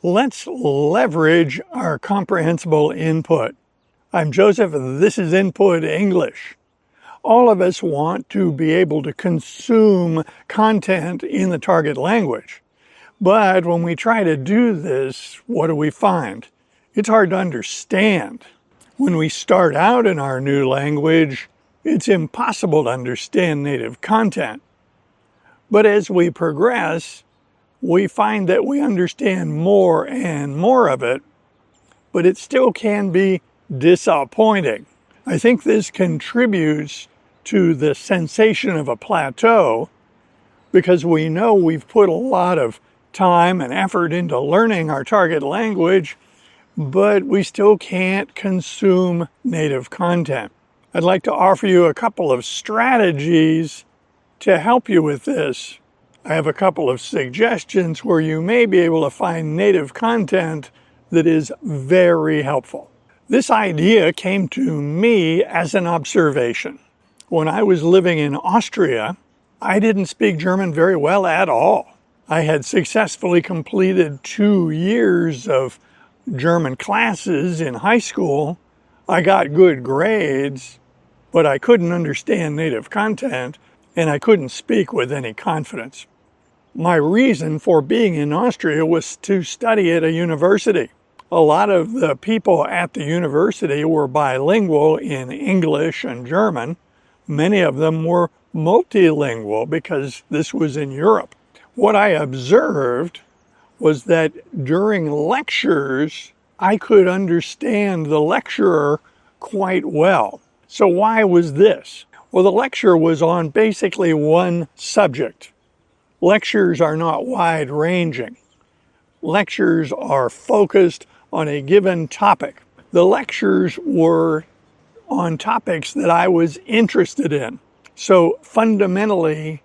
Let's leverage our comprehensible input. I'm Joseph, and this is Input English. All of us want to be able to consume content in the target language. But when we try to do this, what do we find? It's hard to understand. When we start out in our new language, it's impossible to understand native content. But as we progress, we find that we understand more and more of it, but it still can be disappointing. I think this contributes to the sensation of a plateau because we know we've put a lot of time and effort into learning our target language, but we still can't consume native content. I'd like to offer you a couple of strategies to help you with this. I have a couple of suggestions where you may be able to find native content that is very helpful. This idea came to me as an observation. When I was living in Austria, I didn't speak German very well at all. I had successfully completed 2 years of German classes in high school. I got good grades, but I couldn't understand native content, and I couldn't speak with any confidence. My reason for being in Austria was to study at a university. A lot of the people at the university were bilingual in English and German. Many of them were multilingual because this was in Europe. What I observed was that during lectures, I could understand the lecturer quite well. So why was this? Well, the lecture was on basically one subject. Lectures are not wide-ranging. Lectures are focused on a given topic. The lectures were on topics that I was interested in. So fundamentally,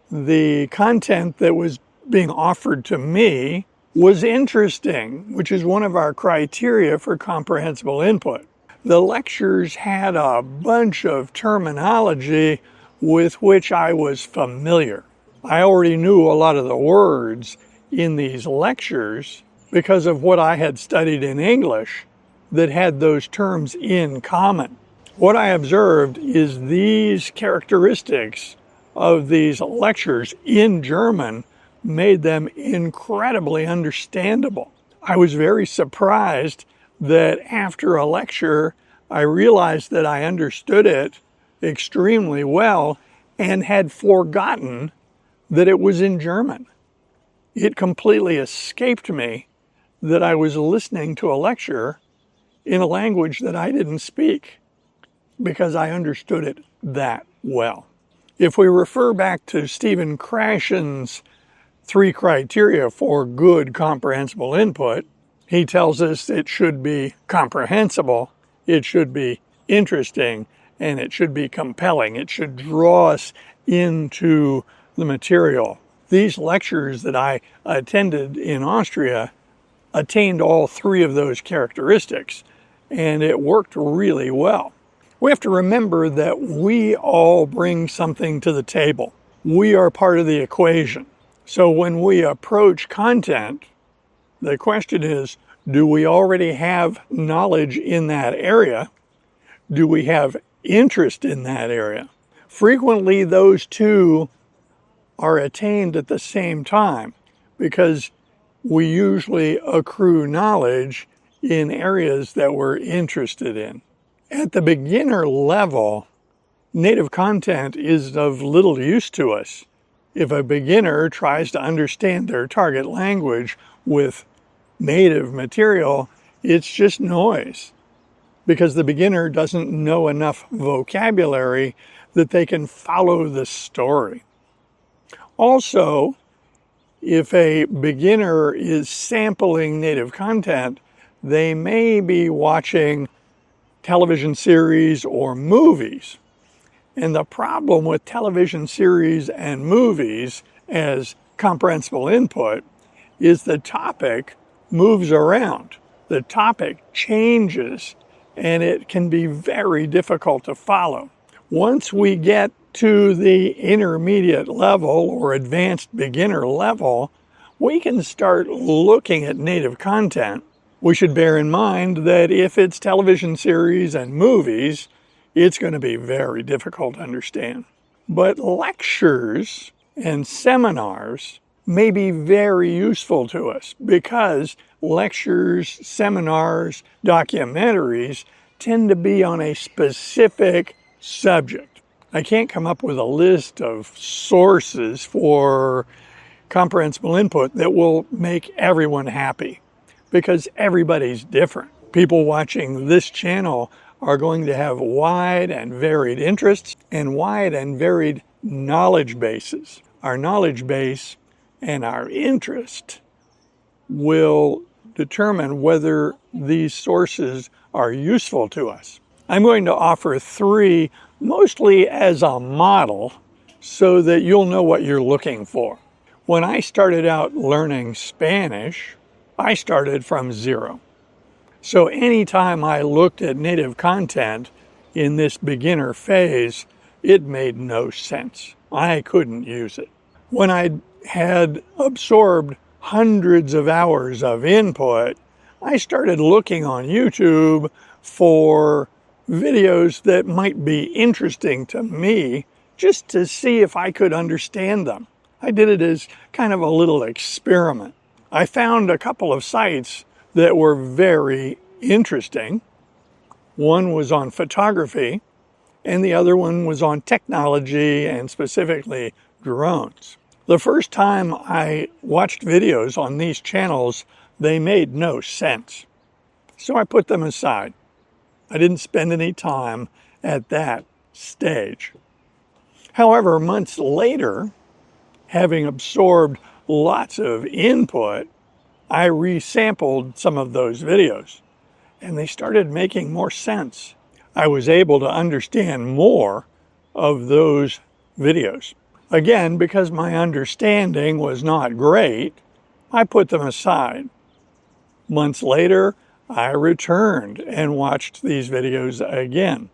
the content that was being offered to me was interesting, which is one of our criteria for comprehensible input. The lectures had a bunch of terminology with which I was familiar. I already knew a lot of the words in these lectures because of what I had studied in English that had those terms in common. What I observed is these characteristics of these lectures in German made them incredibly understandable. I was very surprised that after a lecture, I realized that I understood it extremely well and had forgotten that it was in German. It completely escaped me that I was listening to a lecture in a language that I didn't speak because I understood it that well. If we refer back to Stephen Krashen's 3 criteria for good comprehensible input, he tells us it should be comprehensible, it should be interesting, and it should be compelling. It should draw us into the material. These lectures that I attended in Austria attained all 3 of those characteristics, and it worked really well. We have to remember that we all bring something to the table. We are part of the equation. So when we approach content, the question is, do we already have knowledge in that area? Do we have interest in that area? Frequently, those 2 are attained at the same time because we usually accrue knowledge in areas that we're interested in. At the beginner level, native content is of little use to us. If a beginner tries to understand their target language with native material, it's just noise because the beginner doesn't know enough vocabulary that they can follow the story. Also, if a beginner is sampling native content, they may be watching television series or movies. And the problem with television series and movies as comprehensible input is the topic moves around. The topic changes, and it can be very difficult to follow. Once we get to the intermediate level or advanced beginner level, we can start looking at native content. We should bear in mind that if it's television series and movies, it's going to be very difficult to understand. But lectures and seminars may be very useful to us because lectures, seminars, documentaries tend to be on a specific subject. I can't come up with a list of sources for comprehensible input that will make everyone happy because everybody's different. People watching this channel are going to have wide and varied interests and wide and varied knowledge bases. Our knowledge base and our interest will determine whether these sources are useful to us. I'm going to offer 3 mostly as a model so that you'll know what you're looking for. When I started out learning Spanish, I started from 0. So anytime I looked at native content in this beginner phase, it made no sense. I couldn't use it. When I had absorbed hundreds of hours of input, I started looking on YouTube for videos that might be interesting to me just to see if I could understand them. I did it as kind of a little experiment. I found a couple of sites that were very interesting. One was on photography, and the other one was on technology and specifically drones. The first time I watched videos on these channels, they made no sense. So I put them aside. I didn't spend any time at that stage. However, months later, having absorbed lots of input, I resampled some of those videos, and they started making more sense. I was able to understand more of those videos. Again, because my understanding was not great, I put them aside. Months later, I returned and watched these videos again.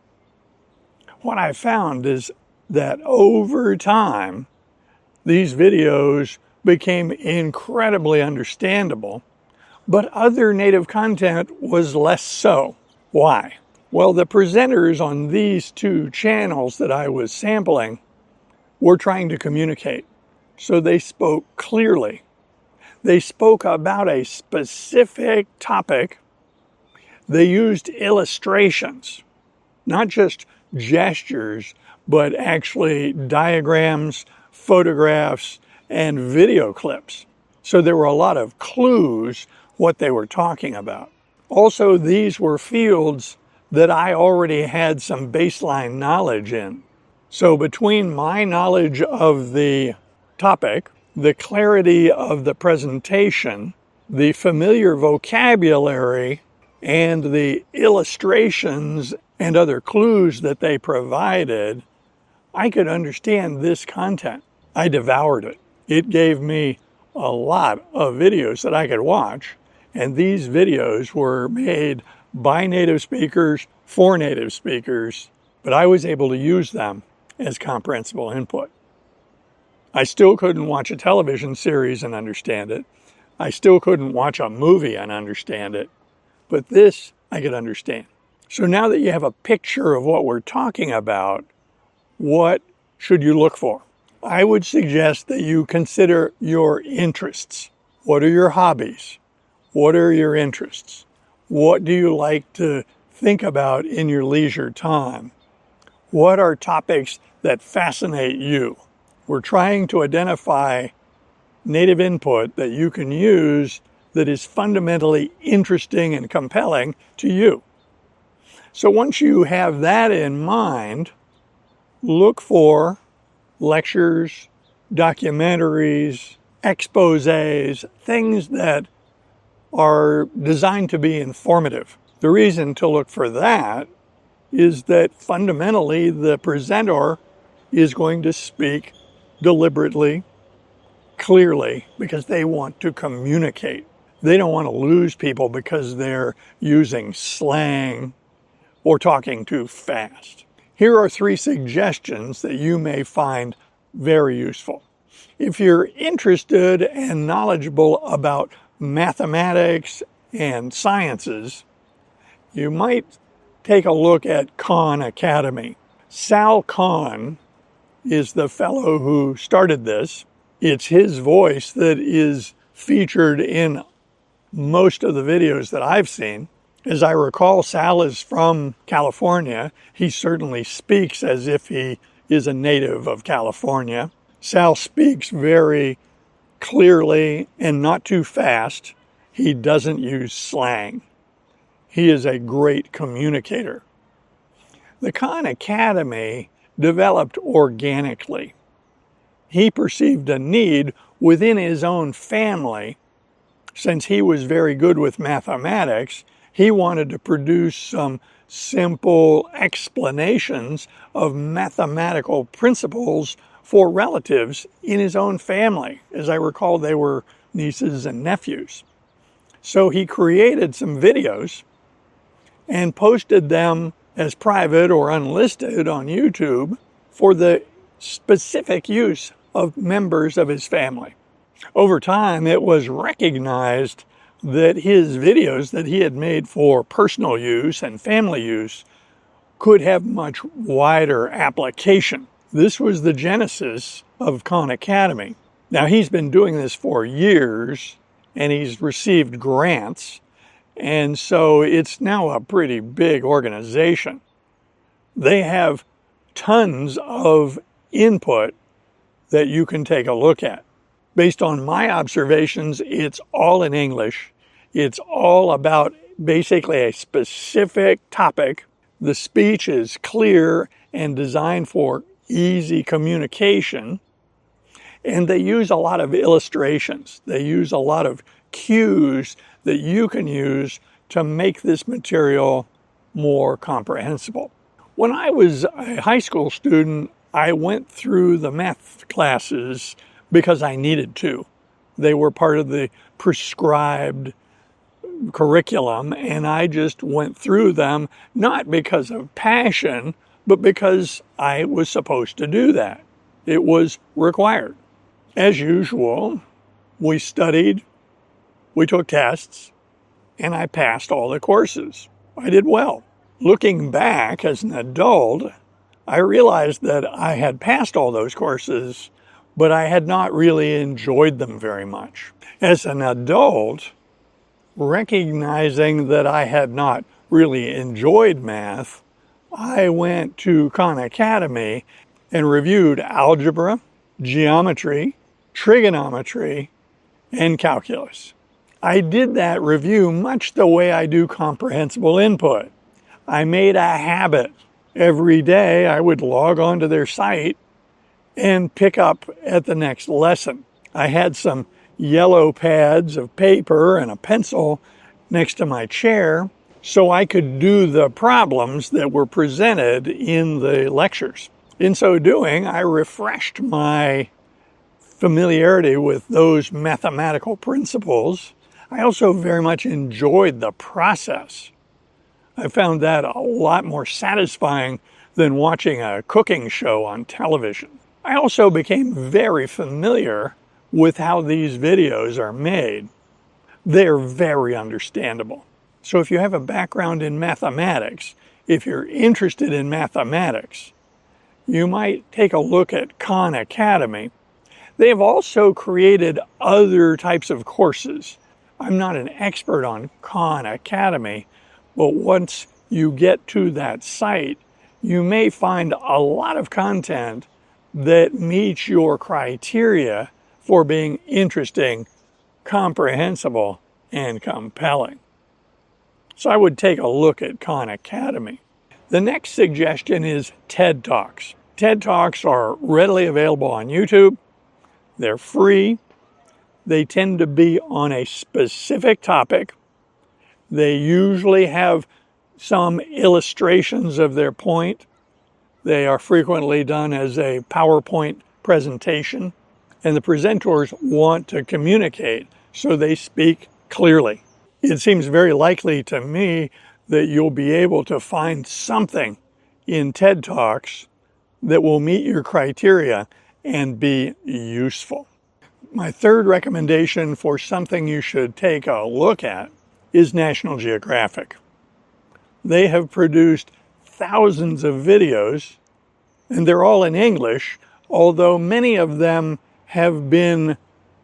What I found is that over time, these videos became incredibly understandable, but other native content was less so. Why? Well, the presenters on these 2 channels that I was sampling were trying to communicate, so they spoke clearly. They spoke about a specific topic. They used illustrations, not just gestures, but actually diagrams, photographs, and video clips. So there were a lot of clues what they were talking about. Also, these were fields that I already had some baseline knowledge in. So between my knowledge of the topic, the clarity of the presentation, the familiar vocabulary, and the illustrations and other clues that they provided, I could understand this content. I devoured it. It gave me a lot of videos that I could watch, and these videos were made by native speakers for native speakers, but I was able to use them as comprehensible input. I still couldn't watch a television series and understand it. I still couldn't watch a movie and understand it, but this I could understand. So now that you have a picture of what we're talking about, what should you look for? I would suggest that you consider your interests. What are your hobbies? What are your interests? What do you like to think about in your leisure time? What are topics that fascinate you? We're trying to identify native input that you can use that is fundamentally interesting and compelling to you. So once you have that in mind, look for lectures, documentaries, exposés, things that are designed to be informative. The reason to look for that is that fundamentally the presenter is going to speak deliberately, clearly, because they want to communicate. They don't want to lose people because they're using slang or talking too fast. Here are 3 suggestions that you may find very useful. If you're interested and knowledgeable about mathematics and sciences, you might take a look at Khan Academy. Sal Khan is the fellow who started this. It's his voice that is featured in most of the videos that I've seen. As I recall, Sal is from California. He certainly speaks as if he is a native of California. Sal speaks very clearly and not too fast. He doesn't use slang. He is a great communicator. The Khan Academy developed organically. He perceived a need within his own family. Since he was very good with mathematics, he wanted to produce some simple explanations of mathematical principles for relatives in his own family. As I recall, they were nieces and nephews. So he created some videos and posted them as private or unlisted on YouTube for the specific use of members of his family. Over time, it was recognized that his videos that he had made for personal use and family use could have much wider application. This was the genesis of Khan Academy. Now, he's been doing this for years, and he's received grants, and so it's now a pretty big organization. They have tons of input that you can take a look at. Based on my observations, it's all in English. It's all about basically a specific topic. The speech is clear and designed for easy communication. And they use a lot of illustrations. They use a lot of cues that you can use to make this material more comprehensible. When I was a high school student, I went through the math classes because I needed to. They were part of the prescribed curriculum, and I just went through them, not because of passion, but because I was supposed to do that. It was required. As usual, we studied, we took tests, and I passed all the courses. I did well. Looking back as an adult, I realized that I had passed all those courses, but I had not really enjoyed them very much. As an adult, recognizing that I had not really enjoyed math, I went to Khan Academy and reviewed algebra, geometry, trigonometry, and calculus. I did that review much the way I do comprehensible input. I made a habit. Every day I would log on to their site and pick up at the next lesson. I had some yellow pads of paper and a pencil next to my chair so I could do the problems that were presented in the lectures. In so doing, I refreshed my familiarity with those mathematical principles. I also very much enjoyed the process. I found that a lot more satisfying than watching a cooking show on television. I also became very familiar with how these videos are made. They're very understandable. So if you have a background in mathematics, if you're interested in mathematics, you might take a look at Khan Academy. They have also created other types of courses. I'm not an expert on Khan Academy, but once you get to that site, you may find a lot of content that meets your criteria for being interesting, comprehensible, and compelling. So I would take a look at Khan Academy. The next suggestion is TED Talks. TED Talks are readily available on YouTube. They're free. They tend to be on a specific topic. They usually have some illustrations of their point. They are frequently done as a PowerPoint presentation, and the presenters want to communicate, so they speak clearly. It seems very likely to me that you'll be able to find something in TED Talks that will meet your criteria and be useful. My third recommendation for something you should take a look at is National Geographic. They have produced thousands of videos, and they're all in English, although many of them have been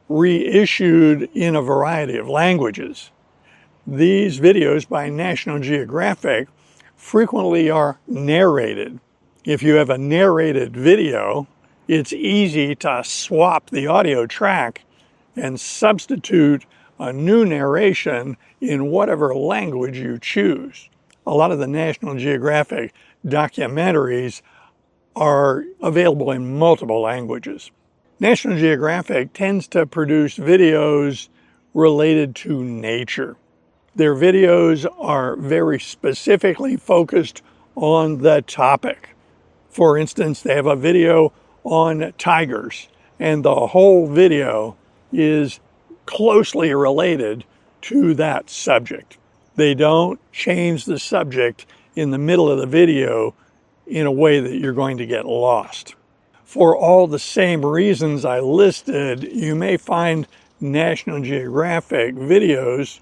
reissued in a variety of languages. These videos by National Geographic frequently are narrated. If you have a narrated video, it's easy to swap the audio track and substitute a new narration in whatever language you choose. A lot of the National Geographic documentaries are available in multiple languages. National Geographic tends to produce videos related to nature. Their videos are very specifically focused on the topic. For instance, they have a video on tigers, and the whole video is closely related to that subject. They don't change the subject in the middle of the video in a way that you're going to get lost. For all the same reasons I listed, you may find National Geographic videos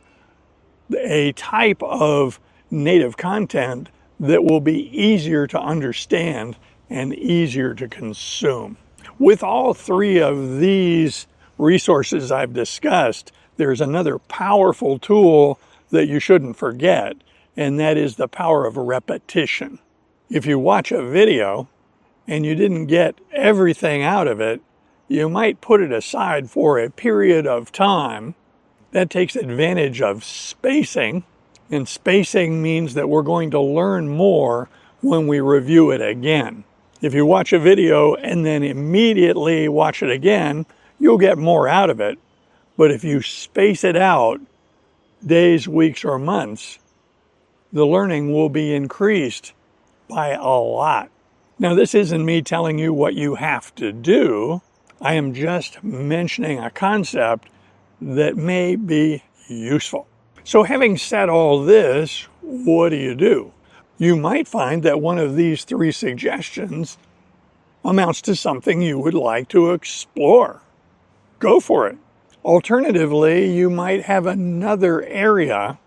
a type of native content that will be easier to understand and easier to consume. With all three of these resources I've discussed, there's another powerful tool that you shouldn't forget, and that is the power of repetition. If you watch a video and you didn't get everything out of it, you might put it aside for a period of time. That takes advantage of spacing, and spacing means that we're going to learn more when we review it again. If you watch a video and then immediately watch it again, you'll get more out of it. But if you space it out days, weeks, or months, the learning will be increased by a lot. Now, this isn't me telling you what you have to do. I am just mentioning a concept that may be useful. So having said all this, what do? You might find that one of these three suggestions amounts to something you would like to explore. Go for it. Alternatively, you might have another area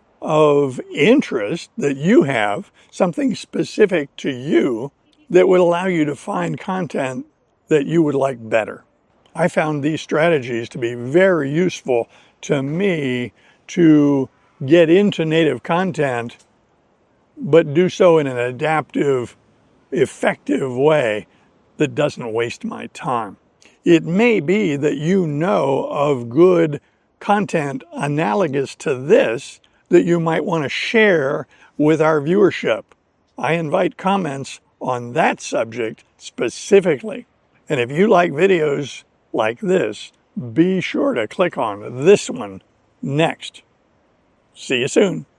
of interest that you have, something specific to you, that would allow you to find content that you would like better. I found these strategies to be very useful to me to get into native content, but do so in an adaptive, effective way that doesn't waste my time. It may be that you know of good content analogous to this that you might want to share with our viewership. I invite comments on that subject specifically. And if you like videos like this, be sure to click on this one next. See you soon.